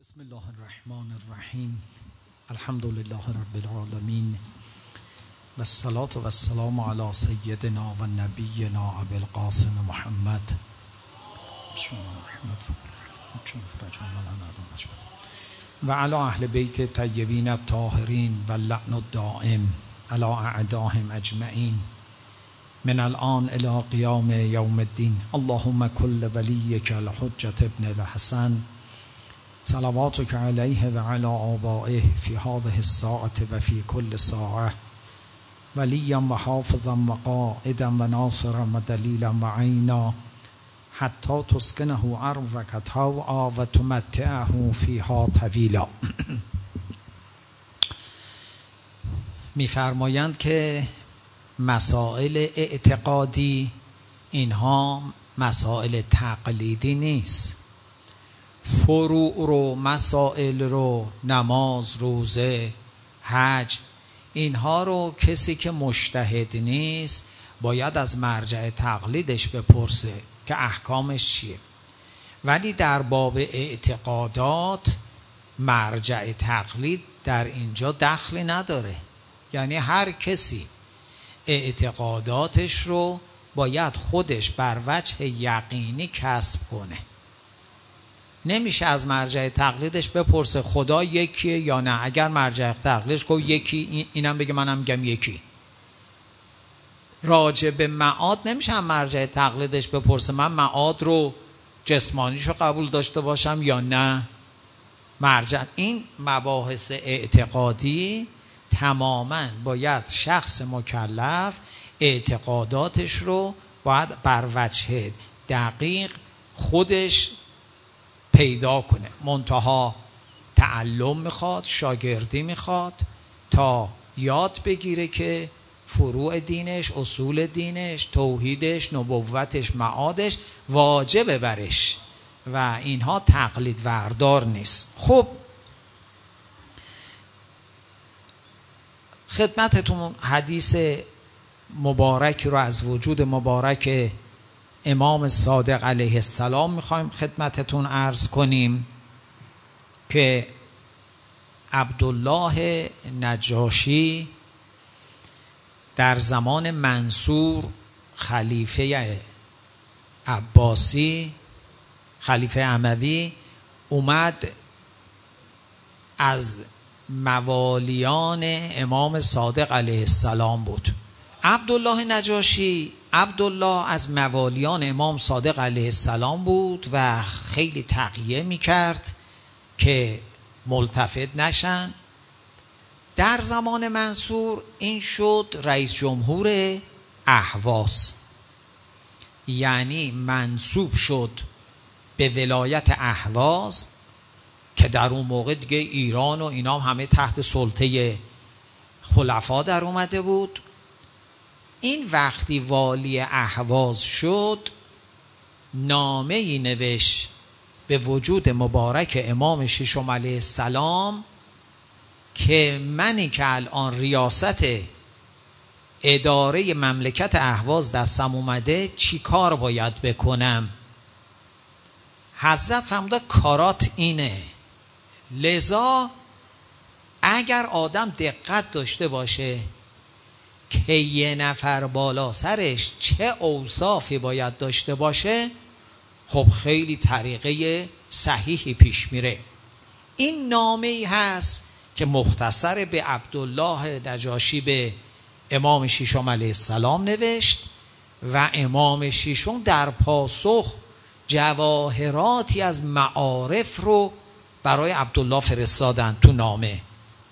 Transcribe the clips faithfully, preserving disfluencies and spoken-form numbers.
بسم الله الرحمن الرحیم. الحمد لله رب العالمین و الصلاة و السلام علی سیدنا و نبینا ابی القاسم محمد و علی اهل بیت طیبین الطاهرین و اللعن الدائم علی اعدائهم اجمعین من الان الی قیام یوم الدین. اللهم کل ولیک الحجة ابن الحسن صلواتك علیه و علی آبائه فی هذه الساعة و فی کل ساعة ولیا و حافظا و قائدا و ناصرا و دلیلا و عینا حتی تسکنه ارضک طوعا و تمتعه فیها طویلا. میفرمایند که مسائل اعتقادی اینها مسائل تقلیدی نیست. فروع رو، مسائل رو، نماز، روزه، حج، اینها رو کسی که مجتهد نیست باید از مرجع تقلیدش بپرسه که احکامش چیه. ولی در باب اعتقادات مرجع تقلید در اینجا دخلی نداره. یعنی هر کسی اعتقاداتش رو باید خودش بر وجه یقینی کسب کنه. نمیشه از مرجع تقلیدش بپرسه خدا یکیه یا نه. اگر مرجع تقلیدش گفت یکی، اینم بگه منم میگم یکی. راجع به معاد نمیشه از مرجع تقلیدش بپرسه من معاد رو جسمانیشو قبول داشته باشم یا نه. مرجع این مباحث اعتقادی تماما باید شخص مکلف اعتقاداتش رو باید بر وجه دقیق خودش پیدا کنه. منتها تعلم میخواد، شاگردی میخواد تا یاد بگیره که فروع دینش، اصول دینش، توحیدش، نبوتش، معادش واجبه برش و اینها تقلید وردار نیست. خب خدمتتون حدیث مبارک رو از وجود مبارک امام صادق علیه السلام میخوایم خدمتتون عرض کنیم که عبدالله نجاشی در زمان منصور خلیفه عباسی، خلیفه اموی، اومد از موالیان امام صادق علیه السلام بود. عبدالله نجاشی عبدالله از موالیان امام صادق علیه السلام بود و خیلی تقیه میکرد که ملتفت نشن. در زمان منصور این شد رئیس جمهور اهواز، یعنی منصوب شد به ولایت اهواز که در اون موقع دیگه ایران و اینا همه تحت سلطه خلفا در اومده بود. این وقتی والی اهواز شد نامه ای نوشت به وجود مبارک امام ششم علیه السلام که منی که الان ریاست اداره مملکت اهواز دستم اومده چی کار باید بکنم. حضرت فرموده کارات اینه، لذا اگر آدم دقت داشته باشه که یه نفر بالا سرش چه اوصافی باید داشته باشه، خب خیلی طریقه صحیحی پیش میره. این نامه‌ای هست که مختصر به عبدالله نجاشی به امام ششم علیه السلام نوشت و امام ششم در پاسخ جواهراتی از معارف رو برای عبدالله فرستادن تو نامه.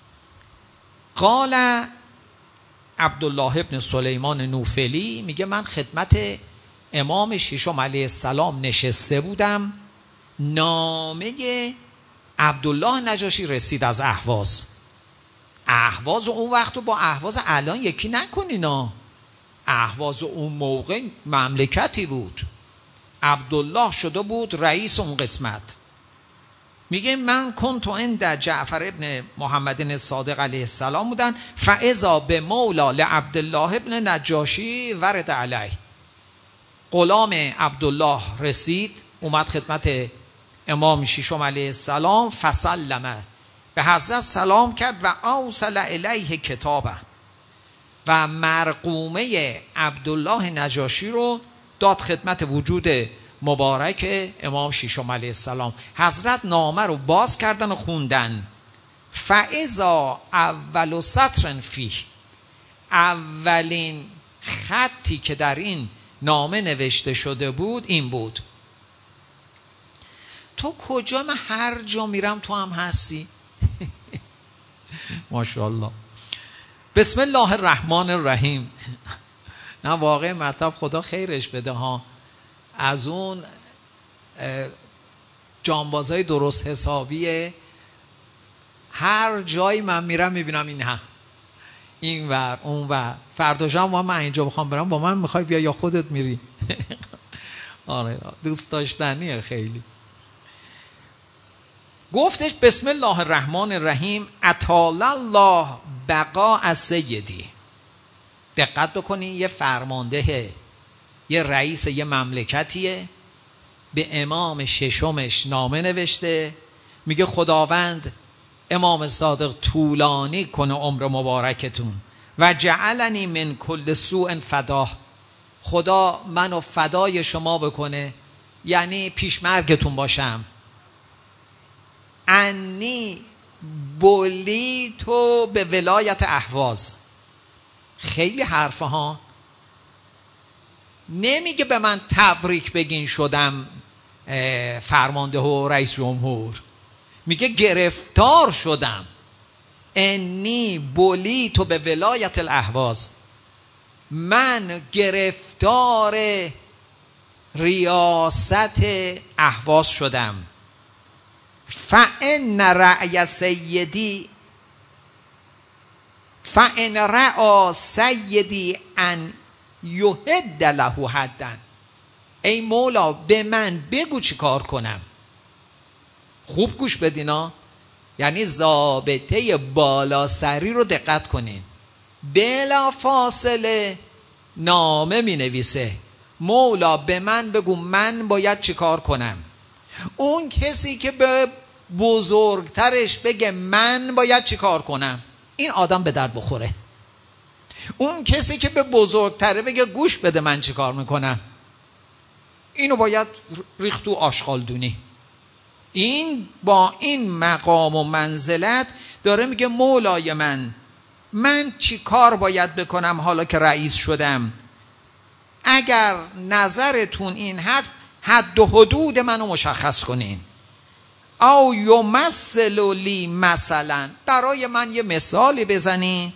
قال عبدالله ابن سلیمان نوفلی میگه من خدمت امام ششم علیه السلام نشسته بودم، نامه عبدالله نجاشی رسید از اهواز. اهواز اون وقت رو با اهواز الان یکی نکنینا. اهواز اون موقع مملکتی بود، عبدالله شده بود رئیس اون قسمت. میگه من کنت عند جعفر ابن محمد صادق علیه السلام بودن فاذا به مولا لعبدالله ابن نجاشی ورد علیه. غلام عبدالله رسید اومد خدمت امام ششم علیه السلام فسلمه، به حضرت سلام کرد و اوصل الیه کتابه و مرقومه عبدالله نجاشی رو داد خدمت وجود مبارک امام ششم علیه السلام. حضرت نامه رو باز کردن و خوندن. فاذا اول سطر فیه، اولین خطی که در این نامه نوشته شده بود این بود. تو کجا؟ من هر جا میرم تو هم هستی. ماشاءالله. بسم الله الرحمن الرحیم. نه واقع مطلب خدا خیرش بده ها، از اون جانبازهای درست حسابیه. هر جایی من میرم میبینم این ها، این ور اون ور. فرداشم من اینجا بخوام برم با من میخوای بیا یا خودت میری؟ آره دوست داشتنیه خیلی. گفتش بسم الله الرحمن الرحیم اطال الله بقاء سیدی. دقت بکنین، یه فرمانده، یه رئیس یه مملکتیه، به امام ششمش نامه نوشته، میگه خداوند امام صادق طولانی کنه عمر مبارکتون و جعلنی من کل سوء فداه، خدا منو فدای شما بکنه، یعنی پیشمرگتون باشم. انی بولی تو به ولایت اهواز. خیلی حرفه ها، نمیگه به من تبریک بگین شدم فرمانده و رئیس جمهور، میگه گرفتار شدم. انی بولی تو به ولایت الاهواز، من گرفتار ریاست اهواز شدم. فان رأی سیدی فان رأى سیدی ان یهد له حدا. ای مولا به من بگو چی کار کنم. خوب گوش بدینا، یعنی ضابطه بالا سری رو دقت کنین. بلا فاصله نامه می نویسه مولا به من بگو من باید چی کار کنم. اون کسی که به بزرگترش بگه من باید چی کار کنم، این آدم به درد بخوره. اون کسی که به بزرگتره بگه گوش بده من چی کار میکنم، اینو باید ریخت تو آشغالدونی. این با این مقام و منزلت داره میگه مولای من من چی کار باید بکنم حالا که رئیس شدم. اگر نظرتون این هست حد و حدود منو مشخص کنین. او یمثل لی مثلا، برای من یه مثالی بزنین.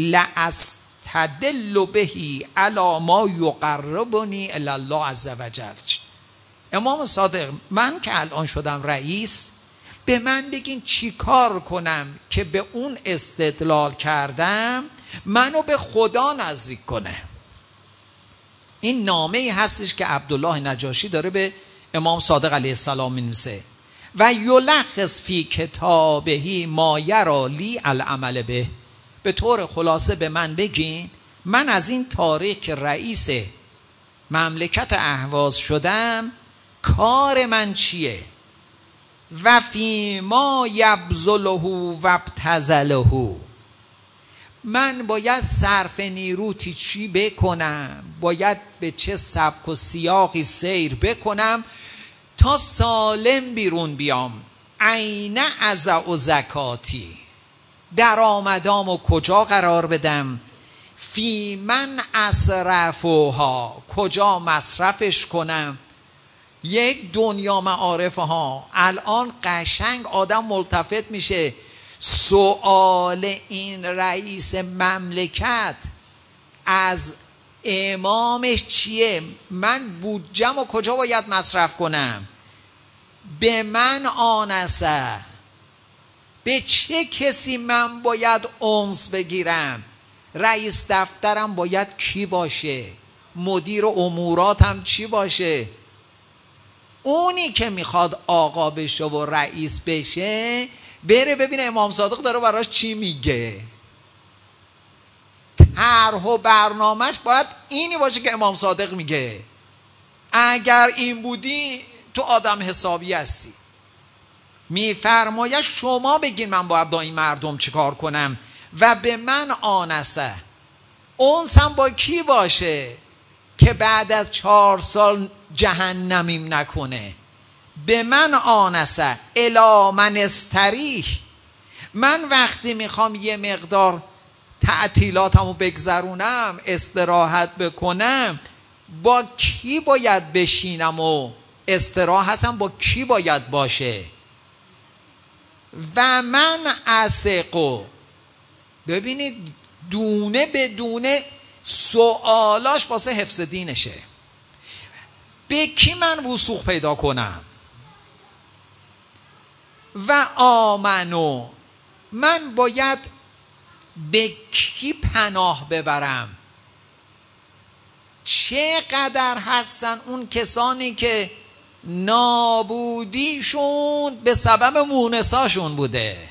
لاستدل بهی علی ما یقربنی الی الله عز وجل. امام صادق من که الان شدم رئیس، به من بگین چی کار کنم که به اون استدلال کردم منو به خدا نزدیک کنه. این نامه هستش که عبدالله نجاشی داره به امام صادق علیه السلام می‌نویسه. و یلخص فی کتابهی ما یری لی العمل به. به طور خلاصه به من بگین من از این تاریخ که رئیس مملکت اهواز شدم کار من چیه. و فی ما یبذله و ابتذله، من باید صرف نیروتی چی بکنم، باید به چه سبک و سیاقی سیر بکنم تا سالم بیرون بیام. عین عزا و زکاتی، درآمدام و کجا قرار بدم. فی من اصرفها، کجا مصرفش کنم. یک دنیا معارف ها. الان قشنگ آدم ملتفت میشه سؤال این رئیس مملکت از امامش چیه؟ من بودجم و کجا باید مصرف کنم؟ به من آنسه، به چه کسی من باید انس بگیرم؟ رئیس دفترم باید کی باشه؟ مدیر اموراتم چی باشه؟ اونی که میخواد آقا بشه و رئیس بشه بره ببینه امام صادق داره براش چی میگه. طرح و برنامهش باید اینی باشه که امام صادق میگه. اگر این بودی تو آدم حسابی هستی. میفرماید شما بگین من باید با این مردم چیکار کنم. و به من آنسه، اونسم با کی باشه که بعد از چهار سال جهنمیم نکنه. به من آنسه الی من استریح، من وقتی میخوام یه مقدار تعطیلاتمو بگذرونم، استراحت بکنم، با کی باید بشینم و استراحتم با کی باید باشه. و من اسقو، ببینید دونه به دونه سوالاش واسه حفظ دینشه. به کی من وثوق پیدا کنم؟ و آمنو، من باید به کی پناه ببرم؟ چقدر هستن اون کسانی که نابودیشون به سبب مونساشون بوده،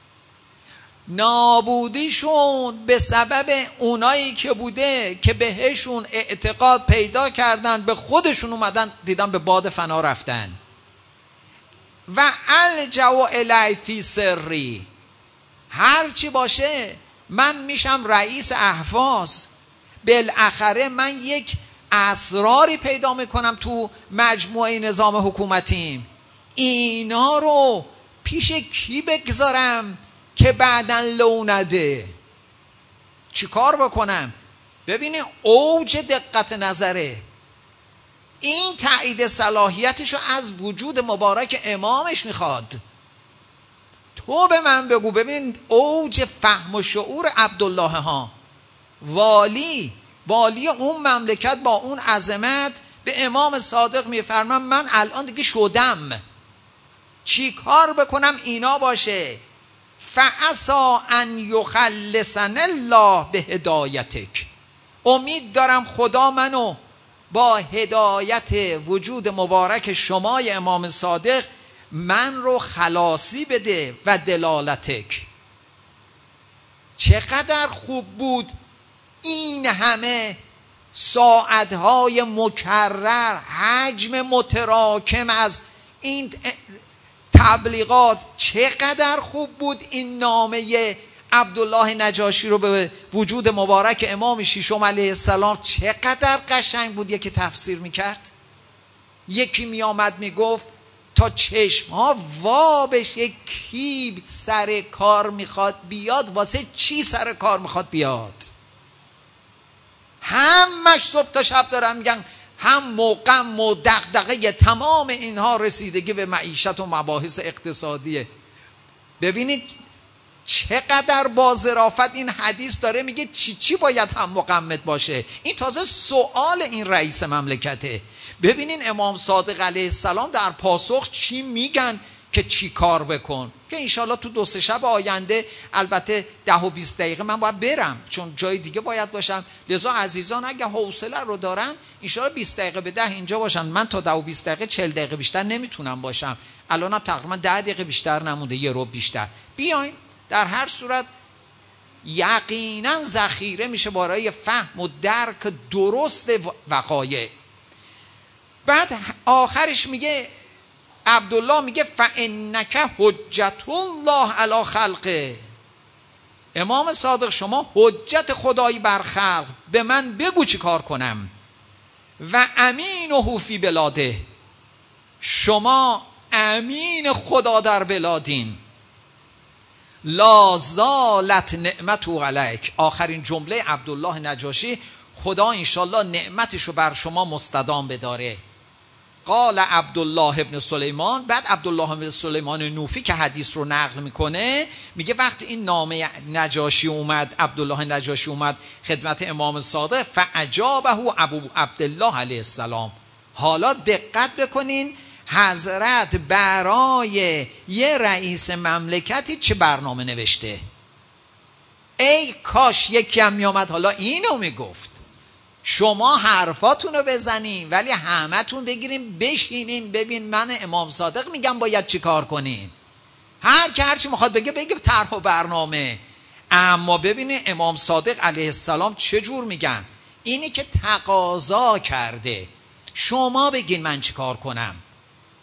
نابودیشون به سبب اونایی که بوده که بهشون اعتقاد پیدا کردن، به خودشون اومدن دیدن به باد فنا رفتن. و الجو الی فی سری، هرچی باشه من میشم رئیس احواز، بالاخره من یک اسراری پیدا میکنم تو مجموعه نظام حکومتیم، اینا رو پیش کی بگذارم که بعدن لو نده؟ چی کار بکنم؟ ببینی اوج دقت نظره. این تایید صلاحیتشو از وجود مبارک امامش میخواد. تو به من بگو، ببینید اوج فهم و شعور عبدالله ها، والی والی اون مملکت با اون عظمت به امام صادق میفرمان من الان دیگه شدم، چی کار بکنم اینا باشه؟ فعسا ان یخلصن الله به هدایتک، امید دارم خدا منو با هدایت وجود مبارک شمای امام صادق من رو خلاصی بده و دلالتک. چقدر خوب بود این همه ساعتهای مکرر، حجم متراکم از این تبلیغات، چقدر خوب بود این نامه عبدالله نجاشی رو به وجود مبارک امام ششم علیه السلام، چقدر قشنگ بود یکی تفسیر میکرد. یکی میامد میگفت تا چشم ها وا بشه کی سر کار میخواد بیاد، واسه چی سر کار میخواد بیاد. همش صبح تا شب دارن میگن هم موقم و دغدغه تمام اینها رسیدگی به معیشت و مباحث اقتصادیه. ببینید چقدر با ظرافت این حدیث داره میگه چی چی باید هم مقمت باشه. این تازه سوال این رئیس مملکته. ببینین امام صادق علیه السلام در پاسخ چی میگن که چی کار بکن، که انشالله تو دو سه شب آینده، البته ده و بیست دقیقه من باید برم چون جای دیگه باید باشم، لذا عزیزان اگه حوصله رو دارن انشالله بیست دقیقه به ده اینجا باشن. من تا ده و بیست دقیقه چهل دقیقه بیشتر نمیتونم باشم، الانم تقریبا ده دقیقه بیشتر نمونده، یه رو بیشتر. بیاین در هر صورت یقینا ذخیره میشه برای فهم و درک درست وقایع. بعد آخرش میگه عبدالله میگه فانک حجت الله علی خلقه، امام صادق شما حجت خدایی بر خلق، به من بگو چی کار کنم. و امینه فی بلاده، شما امین خدا در بلادین. لا زالت نعمتو علیک، آخرین جمله عبدالله نجاشی، خدا انشالله نعمتشو بر شما مستدام بداره. قال عبدالله ابن سلیمان، بعد عبدالله ابن سلیمان نوفی که حدیث رو نقل میکنه میگه وقتی این نامه نجاشی اومد، عبدالله نجاشی اومد خدمت امام صادق، فاجابه ابو عبدالله علیه السلام. حالا دقت بکنین حضرت برای یه رئیس مملکتی چه برنامه نوشته. ای کاش یکی هم میامد حالا اینو میگفت، شما حرفاتون رو بزنین ولی همه تون بگیرین بشینین ببین من امام صادق میگم باید چی کار کنین. هر که هرچی میخواد بگه بگه طرح و برنامه. اما ببینین امام صادق علیه السلام چه جور میگن، اینی که تقاضا کرده شما بگین من چی کار کنم.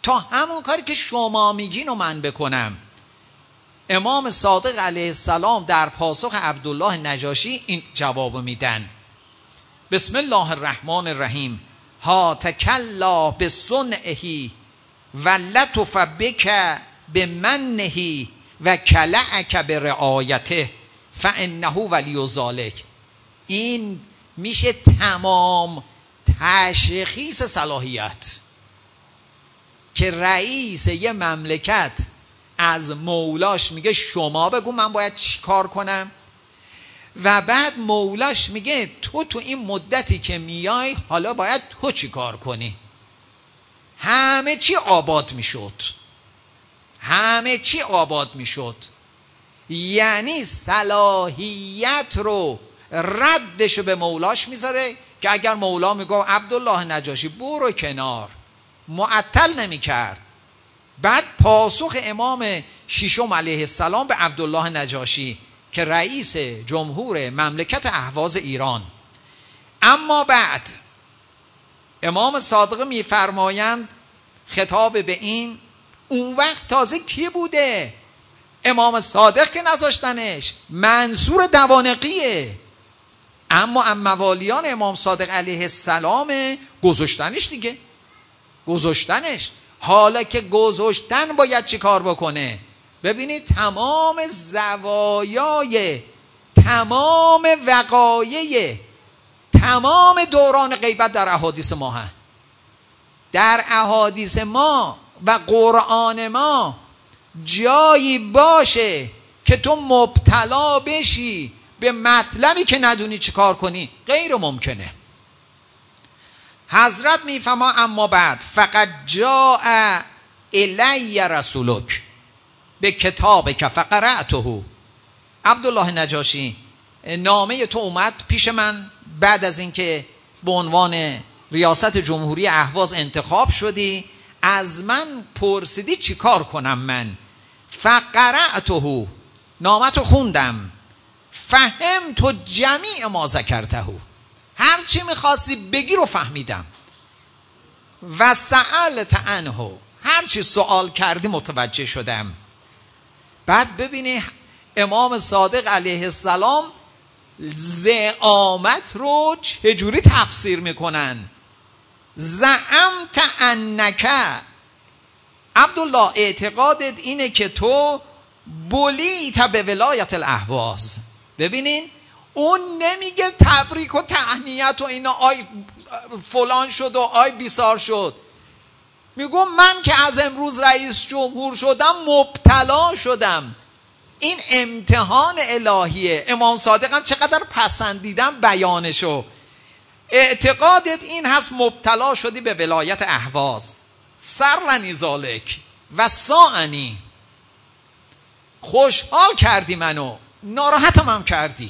تا همون کاری که شما میگین و من بکنم. امام صادق علیه السلام در پاسخ عبدالله نجاشی این جواب میدن: بسم الله الرحمن الرحیم، ها تکلا به صنعه و لطف بک به منه و کلعک به رعایته فانه ولی ذلک. این میشه تمام تشخیص صلاحیت که رئیس یه مملکت از مولاش میگه شما بگو من باید چی کار کنم، و بعد مولاش میگه تو تو این مدتی که میای حالا باید تو چی کار کنی. همه چی آباد میشد، همه چی آباد میشد. یعنی صلاحیت رو ردشو به مولاش میذاره که اگر مولا میگه عبدالله نجاشی برو کنار، معطل نمیکرد. بعد پاسخ امام ششم علیه السلام به عبدالله نجاشی که رئیس جمهور مملکت اهواز ایران: اما بعد امام صادق میفرمایند خطاب به این، اون وقت تازه کی بوده؟ امام صادق که نذاشتنش، منصور دوانقیه. اما ام موالیان امام صادق علیه السلام گذاشتنش دیگه، گذاشتنش. حالا که گذاشتن باید چی کار بکنه؟ ببینید تمام زوایای، تمام وقایع، تمام دوران غیبت در احادیث ما هست. در احادیث ما و قرآن ما جایی باشه که تو مبتلا بشی به مطلبی که ندونی چی کار کنی، غیر ممکنه. حضرت میفهمه اما بعد فقط جاء الی رسولک به کتابک فقرأته. عبدالله نجاشی نامه تو اومد پیش من بعد از اینکه به عنوان ریاست جمهوری اهواز انتخاب شدی، از من پرسیدی چی کار کنم من. فقرأته، نامه تو خوندم. فهم تو جمیع ما ذکرته، هر چی میخواستی بگی رو فهمیدم. و سألت عنه، هر چی سوال کردی متوجه شدم. بعد ببینی امام صادق علیه السلام زعامت رو چجوری تفسیر میکنن. زعمت انک، عبدالله اعتقادت اینه که تو بلیت به ولایت الاهواز. ببینین اون نمیگه تبریک و تهنیت و اینا، آی فلان شد و آی بیسار شد. میگم من که از امروز رئیس جمهور شدم مبتلا شدم، این امتحان الهیه. امام صادق هم چقدر پسندیدم بیانشو. اعتقادت این هست مبتلا شدی به ولایت اهواز، سرنی ذالک و ساعنی، خوشحال کردی منو، ناراحتم هم کردی.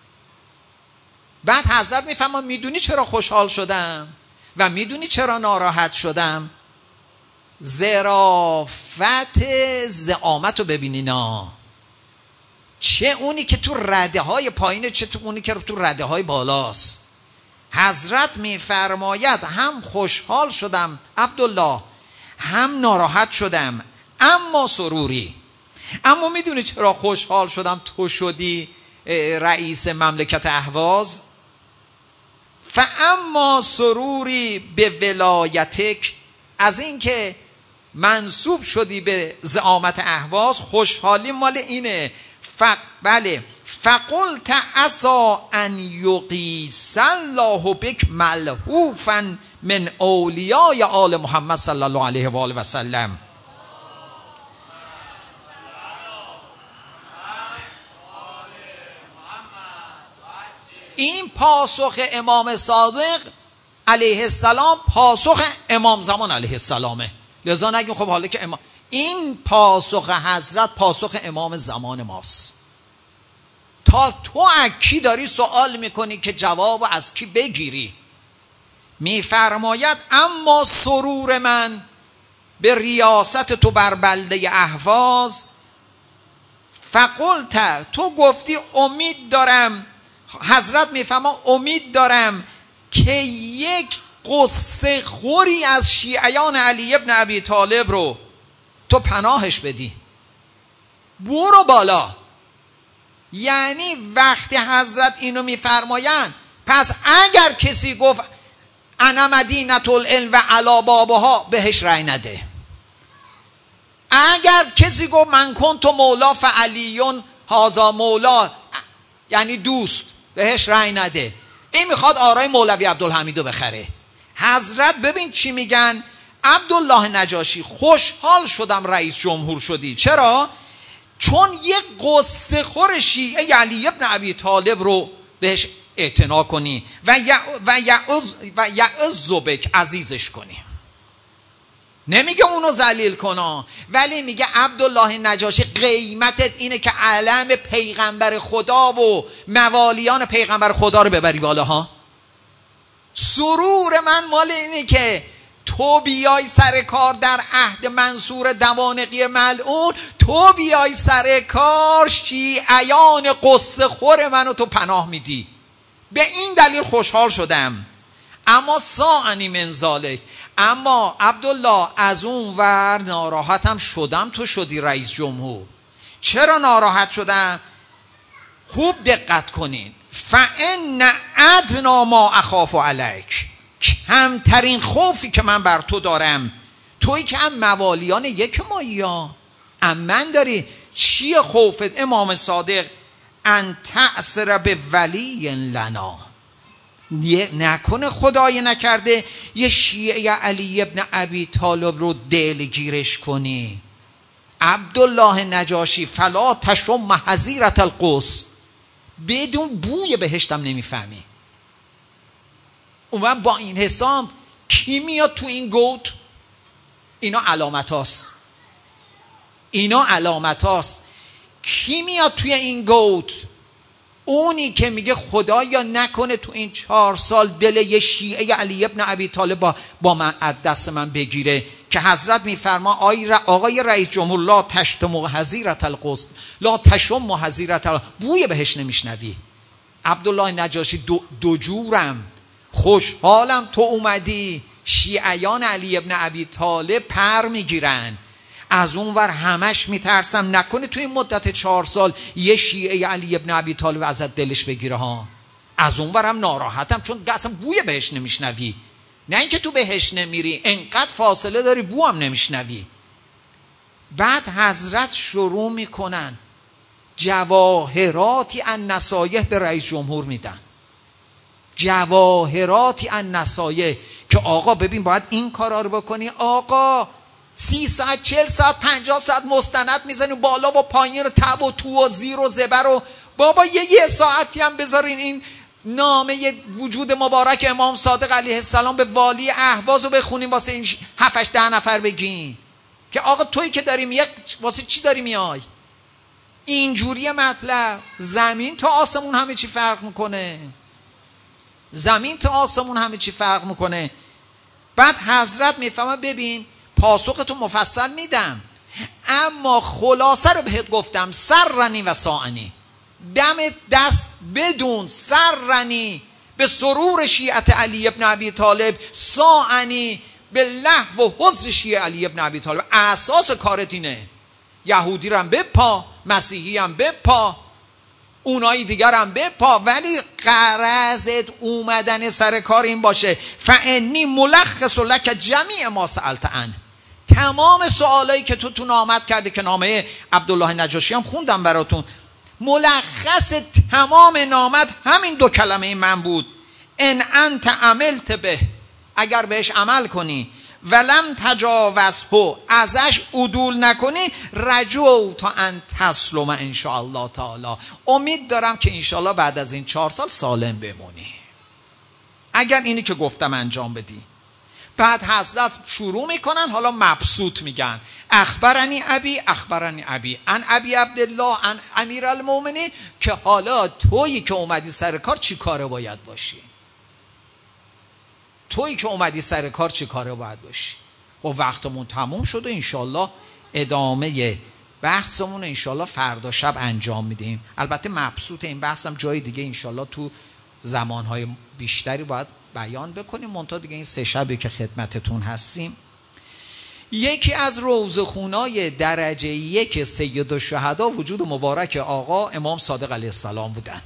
بعد حضرت میفهمم میدونی چرا خوشحال شدم و میدونی چرا ناراحت شدم؟ ظرافت زعامت رو ببینینا، چه اونی که تو رده های پایینه، چه تو اونی که تو رده های بالاست. حضرت میفرماید هم خوشحال شدم عبدالله، هم ناراحت شدم، اما سروری. اما میدونی چرا خوشحال شدم تو شدی رئیس مملکت اهواز؟ فاما سروری به ولایتک، از این که منصوب شدی به زعامت اهواز، خوشحالی مال اینه. ف... بله فقلت عسا ان یقیس الله بک ملهوفا من اولیای آل محمد صلی الله علیه و آله و سلم. این پاسخ امام صادق علیه السلام پاسخ امام زمان علیه السلامه. لذا نگیم خب حالا که امام، این پاسخ حضرت پاسخ امام زمان ماست. تا تو از کی داری سوال میکنی که جواب از کی بگیری؟ میفرماید اما سرور من به ریاست تو بر بلده اهواز، فقلت، تو گفتی امید دارم، حضرت میفهمه امید دارم که یک قصه خوری از شیعیان علی ابن ابی طالب رو تو پناهش بدی، برو بالا. یعنی وقتی حضرت اینو میفرمایند، پس اگر کسی گفت انا مدینة العلم و علی بابها، بهش رأی نده. اگر کسی گفت من کنت مولا فعلیون هازا مولا، یعنی دوست، بهش رأی نده. این میخواد آرای مولوی عبدالحمیدو بخره. حضرت ببین چی میگن، عبدالله نجاشی خوشحال شدم رئیس جمهور شدی. چرا؟ چون یه قصه خور شیعه علی ابن ابی طالب رو بهش اعتنا کنی و یعز و یعز بک، عزیزش کنی. نمیگه اونو ذلیل کنا، ولی میگه عبدالله نجاشی قیمتت اینه که علم پیغمبر خدا و موالیان پیغمبر خدا رو ببری بالا ها. سرور من مال اینه که تو بیای سر کار در عهد منصور دوانقی ملعون، تو بیای سر کار شیعیان قصه خور منو تو پناه میدی. به این دلیل خوشحال شدم. اما ساعنی من ذالک، اما عبدالله از اون ور ناراحتم شدم تو شدی رئیس جمهور. چرا ناراحت شدم؟ خوب دقت کنین. فان ادنا ما اخاف علیک، کمترین خوفی که من بر تو دارم، تویی که هم موالیان یک مایی ها امن داری. چیه خوفت امام صادق؟ ان تأثر به ولی لنا، نکنه خدای نکرده یه شیعه علی ابن ابی طالب رو دلگیرش کنی. عبدالله نجاشی فلا تشم حظیرة القدس، بدون بوی بهشتم نمیفهمی. اون با این حساب کی میاد تو این گوت؟ اینا علامت هاست، اینا علامت هاست. کی میاد توی این گوت؟ اونی که میگه خدایا نکنه تو این چهار سال دل یه شیعه علی ابن ابی طالب با, با من از دست من بگیره، که حضرت میفرما آقای رئیس جمهور لا تشتم حظیرة القدس، لا تشم حظیرة القدس، بوی بهش نمیشنوی. عبدالله نجاشی دو, دو جورم خوشحالم تو اومدی. شیعیان علی ابن ابی طالب پر میگیرن، از اون ور همش میترسم نکنه توی این مدت چهار سال یه شیعه علی ابن ابی طالب ازت دلش بگیره ها. از اون ورم ناراحتم چون اصلا بوی بهش نمیشنوی. نه اینکه تو بهش نمیری، انقدر فاصله داری بو هم نمیشنوی. بعد حضرت شروع میکنن جواهراتی ان نصایح به رئیس جمهور میدن، جواهراتی ان نصایح، که آقا ببین باید این کارا رو بکنی. آقا سی ساعت چل ساعت پنجاه ساعت مستند میزنی بالا و پایین رو، تب و تو و زیر و زبر و بابا یه یه ساعتی هم بذارین این نامه وجود مبارک امام صادق علیه السلام به والی اهواز رو بخونیم واسه این هفتش ده نفر بگین که آقا تویی که داری میای واسه چی داری میای. اینجوری مطلب. زمین تا آسمون همه چی فرق میکنه، زمین تا آسمون همه چی فرق میکنه. بعد حضرت میفهمه ببین پاسختو مفصل میدم، اما خلاصه رو بهت گفتم سرنی و ساعنی، دم دست بدون، سرنی به سرور شیعت علی ابن ابی طالب، ساعنی به لهو و حزن شیعه علی ابن ابی طالب. اساس کارت اینه، یهودی رو هم بپا، مسیحی هم بپا، اونایی دیگر هم بپا، ولی غرضت اومدن سر کار این باشه. فانی ملخص لک جمیع ما سألت عنه، تمام سوالایی که تو تو نامت کرده که نامه عبدالله نجاشی هم خوندم براتون، ملخص تمام نامت همین دو کلمه من بود. ان انت عملت به، اگر بهش عمل کنی، ولم تجاوزه، ازش عدول نکنی، رجو تا ان تسلم ان شاء الله تعالی، امید دارم که ان شاء الله بعد از این چهار سال سالم بمونی اگر اینی که گفتم انجام بدی. بعد حضرت شروع میکنن حالا مبسوط میگن اخبرنی ابی اخبرنی ابی ان ابی عبدالله ان امیر المؤمنین، که حالا تویی که اومدی سر کار چی کاره باید باشی، تویی که اومدی سر کار چی کاره باید باشی. و وقتمون تموم شد و انشالله ادامه بحثمون انشالله فردا شب انجام میدیم. البته مبسوط این بحثم جای دیگه انشالله تو زمانهای بیشتری باید بیان بکنیم. منتها دیگه این سه شبی که خدمتتون هستیم، یکی از روضه‌خونای درجه یک سیدالشهدا وجود مبارک آقا امام صادق علیه السلام بودن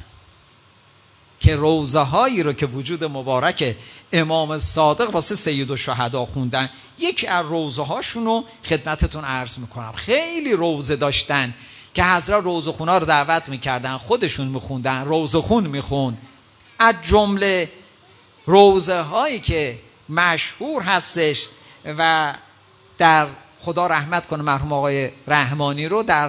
که روضه هایی رو که وجود مبارک امام صادق واسه سیدالشهدا خوندن، یکی از روضه هاشون رو خدمتتون عرض میکنم. خیلی روضه داشتن که حضرت روضه خونا رو دعوت میکردن، خودشون میخوندن، روضه خون میخوند. از جمله روضه هایی که مشهور هستش و در خدا رحمت کنه مرحوم آقای رحمانی رو در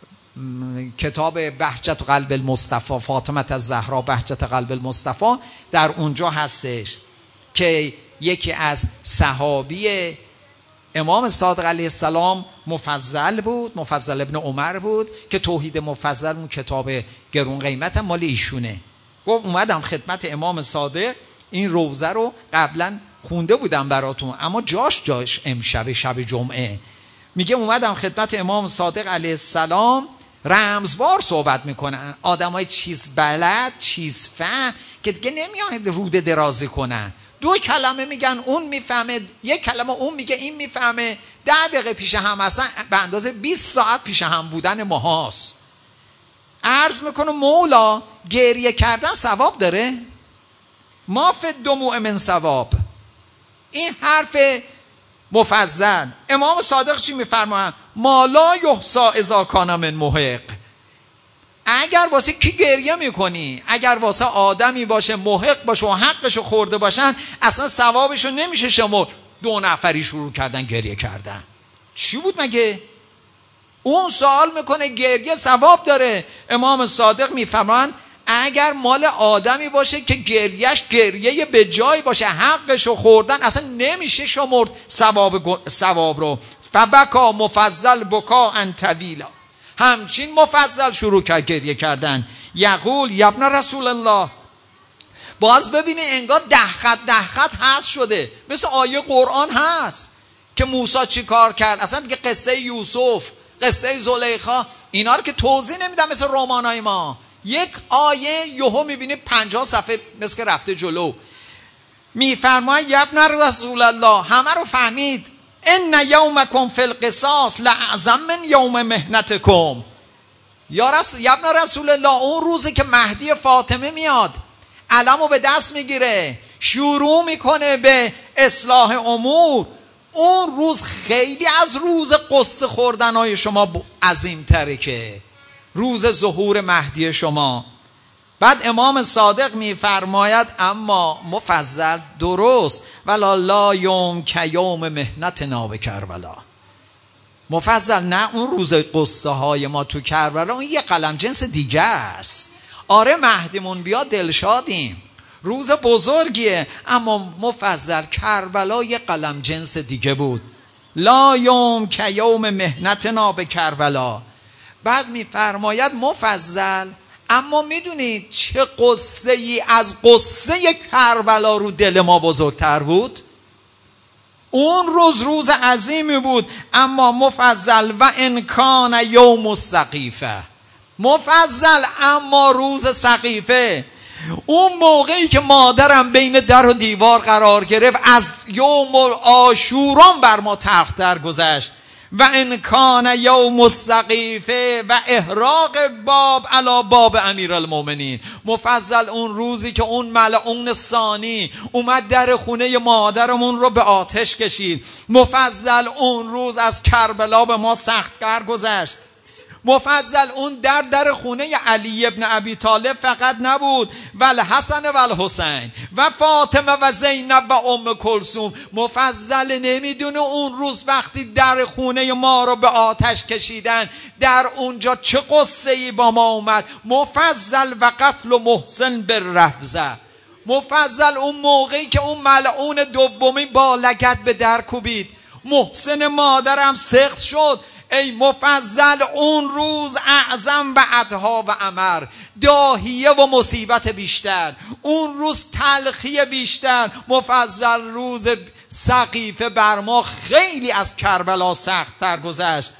کتاب بهجت قلب المصطفی، فاطمه الزهرا بهجت قلب المصطفی، در اونجا هستش که یکی از صحابی امام صادق علیه السلام مفضل بود، مفضل ابن عمر بود که توحید مفضل اون کتاب گرون قیمت مال ایشونه. گفت اومدم خدمت امام صادق، این روضه رو قبلا خونده بودم براتون اما جاش جاش امشب شب جمعه، میگه اومدم خدمت امام صادق علیه السلام، رمزوار صحبت میکنن، آدمای چیز بلد چیز فهم که دیگه نمیان روده درازی کنن، دو کلمه میگن اون میفهمه، یک کلمه اون میگه این میفهمه، ده دقیقه پیش هم هستن به اندازه بیست ساعت پیش هم بودن ماهاست. عرض میکنه مولا گریه کردن ثواب داره؟ ما فی الدموع من ثواب. این حرف مفضل امام صادق چی میفرمایند؟ ما لا یحصی اذا کان من محق. اگر واسه کی گریه میکنی؟ اگر واسه آدمی باشه محق باشه و حقشو خورده باشن اصلا ثوابشو نمیشه شما. دو نفری شروع کردن گریه کردن. چی بود مگه؟ اون سوال میکنه گریه ثواب داره؟ امام صادق میفرمایند اگر مال آدمی باشه که گریهش گریه به جای باشه، حقشو خوردن، اصلا نمیشه شمرد ثواب ثواب رو. فبکا مفضل بکا ان طویلا. همچین مفضل شروع کرد گریه کردن. یقول یبن رسول الله. باز ببینی انگار ده خط ده خط هست شده، مثل آیه قرآن هست که موسی چی کار کرد. اصلا دیگه قصه یوسف، قصه زلیخا، اینا رو که توضیح نمیدم مثل رمانای ما. یک آیه یهو میبینی پنجاه صفحه مثل که رفته جلو. میفرماید یبن رسول الله، همه رو فهمید، ان یومکم فی القصاص لأعظم من یوم محنتکم. یا رسول یبن رسول الله، اون روزی که مهدی فاطمه میاد علمو به دست میگیره شروع میکنه به اصلاح امور، اون روز خیلی از روز قصه خوردنهای شما عظیم تره که روز ظهور مهدی شما. بعد امام صادق میفرماید اما مفضل درست ولا لا یوم که یوم محنتنا به کربلا. مفضل نه، اون روز قصه های ما تو کربلا اون یه قلم جنس دیگه است. آره مهدیمون بیاد دلشادیم، روز بزرگیه، اما مفضل کربلا یه قلم جنس دیگه بود. لا یوم که یوم محنتنا به کربلا. بعد میفرماید مفضل اما میدونید چه قصه ای از قصه کربلا رو دل ما بزرگتر بود؟ اون روز روز عظیمی بود، اما مفضل و انکان یوم السقیفه. مفضل اما روز سقیفه، اون موقعی که مادرم بین در و دیوار قرار گرفت، از یوم عاشورا بر ما تلختر گذشت. و انکان یوم السقیفه و احراق باب علی باب امیرالمومنین. مفضل اون روزی که اون ملعون ثانی اومد در خونه مادرمون رو به آتش کشید. مفضل اون روز از کربلا به ما سخت‌تر گذشت. مفضل اون در در خونه علی ابن ابی طالب فقط نبود، ول حسن و الحسین و فاطمه و زینب و ام کلثوم. مفضل نمیدونه اون روز وقتی در خونه ما رو به آتش کشیدن، در اونجا چه قصه ای با ما اومد. مفضل و قتل و محسن بالرفضه. مفضل اون موقعی که اون ملعون دومی با لگد به در کوبید، محسن مادرم سخت شد. ای مفضل اون روز اعظم و ادها و امر، داهیه و مصیبت بیشتر، اون روز تلخی بیشتر. مفضل روز سقیفه بر ما خیلی از کربلا سخت تر گذشت.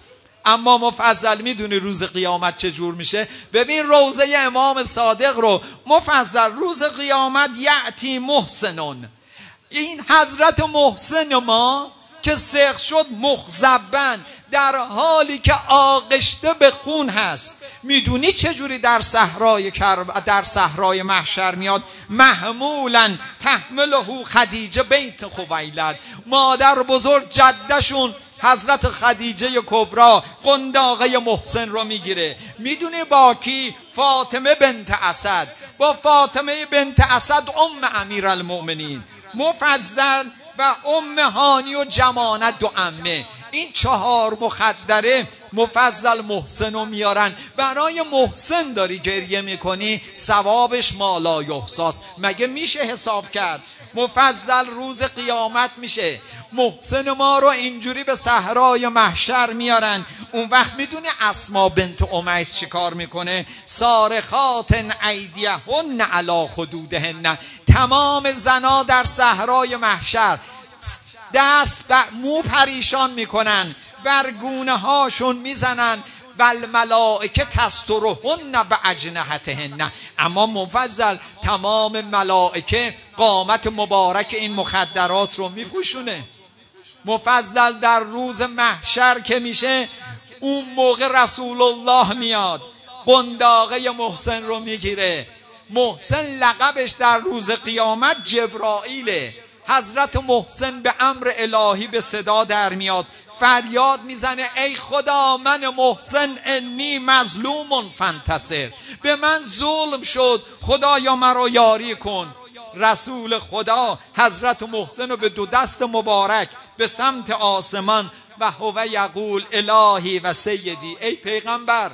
اما مفضل میدونی روز قیامت چجور میشه؟ ببین روزه امام صادق رو. مفضل روز قیامت یعتی محسنون، این حضرت محسن ما که سرخ شد مخزبن، در حالی که آغشته به خون هست. میدونی چجوری در صحرای کرب در صحرای محشر میاد؟ محمولا تحمله خدیجه بنت خویلد، مادر بزرگ جدشون حضرت خدیجه کبرا قنداقه محسن رو میگیره. میدونی با کی؟ فاطمه بنت اسد. با فاطمه بنت اسد ام امیرالمؤمنین مفضل و ام هانی و جمانت دو عمه. این چهار مخدره مفضل محسن رو میارن. برای محسن داری گریه میکنی، ثوابش مالا یحصاست. مگه میشه حساب کرد؟ مفضل روز قیامت میشه محسن ما رو اینجوری به صحرای محشر میارن. اون وقت میدونی اسما بنت امیس چی کار میکنه؟ صارخات ایدیهن علی خدودهن. تمام زنا در صحرای محشر دست و مو پریشان میکنن، بر گونه هاشون میزنن و الملائکه تسترهن و اجنحتهن. اما مفضل تمام ملائکه قامت مبارک این مخدرات رو میپوشونه. مفضل در روز محشر که میشه، اون موقع رسول الله میاد قنداقه محسن رو میگیره. محسن لقبش در روز قیامت جبرائیله. حضرت محسن به امر الهی به صدا در میاد، فریاد میزنه ای خدا من محسن انی مظلوم فانتصر، به من ظلم شد خدایا مرا یاری کن. رسول خدا حضرت محسن رو به دو دست مبارک به سمت آسمان و هو یقول الهی و سیدی، ای پیغمبر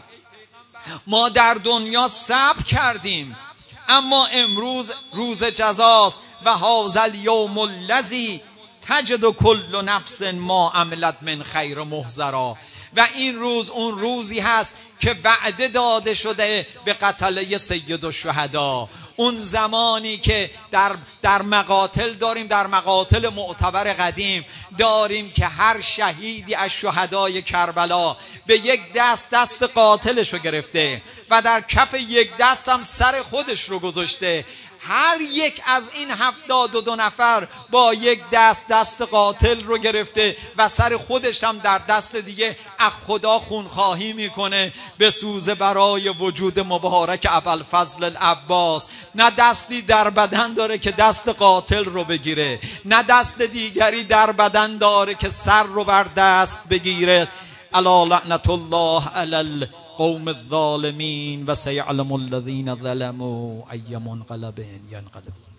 ما در دنیا صبر کردیم اما امروز روز جزاست و هذا الیوم الذی تجد کل نفس ما عملت من خیر محضرا. و این روز اون روزی هست که وعده داده شده به قتله سید الشهدا. اون زمانی که در در مقاتل داریم، در مقاتل معتبر قدیم داریم که هر شهیدی از شهدای کربلا به یک دست دست قاتلش رو گرفته و در کف یک دست هم سر خودش رو گذاشته. هر یک از این هفتاد و دو نفر با یک دست دست قاتل رو گرفته و سر خودش هم در دست دیگه از خدا خونخواهی میکنه به سوزه برای وجود مبارک ابوالفضل العباس. نه دستی در بدن داره که دست قاتل رو بگیره، نه دست دیگری در بدن داره که سر رو بر دست بگیره. الا لعنت الله علی قوم الظالمین و سیعلم الذین ظلموا ای منقلب ینقلب.